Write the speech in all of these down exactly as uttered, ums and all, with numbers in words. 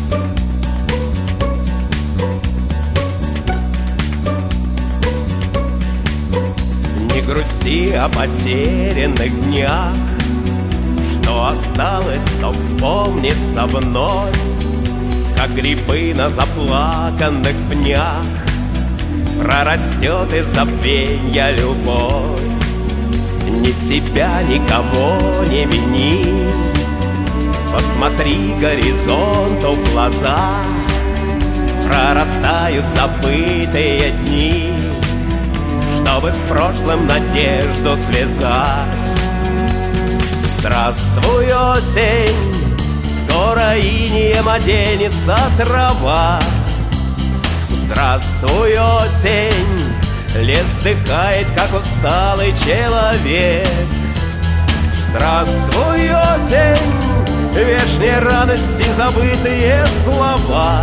Не грусти о потерянных днях, что осталось, то вспомнится вновь, как грибы на заплаканных пнях. Прорастет из забвенья любовь. Ни себя, никого не вини. Посмотри горизонту в глаза. Прорастают забытые дни, чтобы с прошлым надежду связать. Здравствуй, осень, скоро инеем оденется трава. Здравствуй, осень, лес вздыхает, как усталый человек. Здравствуй, осень, вешние радости, забытые слова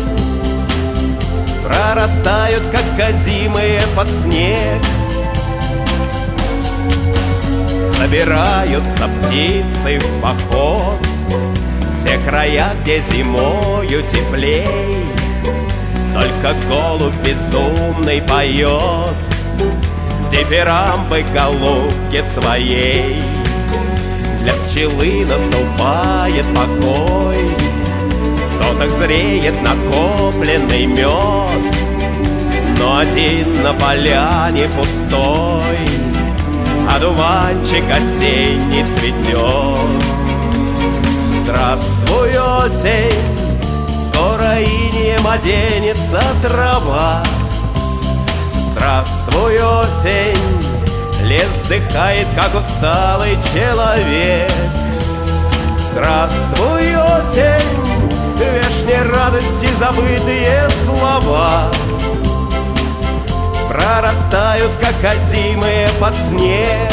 прорастают, как озимые под снег. Собираются птицы в поход в те края, где зимою теплей. Только голубь безумный поет дифирамбы голубке своей. Для пчелы наступает покой, в сотах зреет накопленный мед, но один на поляне пустой, одуванчик осенний цветет. Здравствуй, осень, скоро инеем оденется трава. Здравствуй, осень, лес вздыхает, как усталый человек. Здравствуй, осень, вешние радости, забытые слова прорастают, как озимые под снег.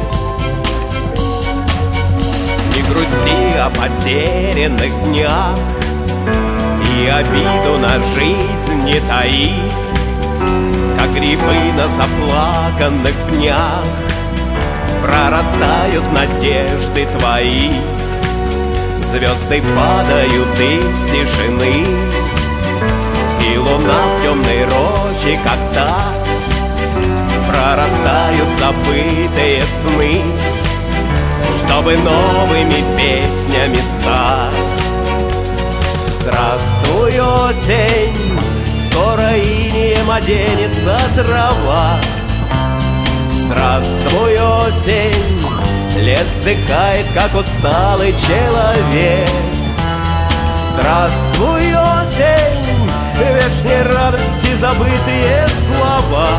Не грусти о потерянных днях и обиду на жизнь не таи, как грибы на заплаканных пнях прорастают надежды твои. Звезды падают из тишины, и луна в темной роще, как тать, прорастают забытые сны, чтобы новыми песнями стать. Здравствуй, осень, скоро инеем оденется трава. Здравствуй, осень, лес вздыхает, как усталый человек. Здравствуй, осень, вешние радости, забытые слова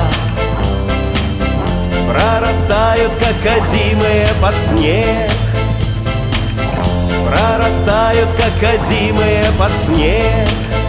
прорастают, как озимые под снег. Прорастают, как озимые под снег.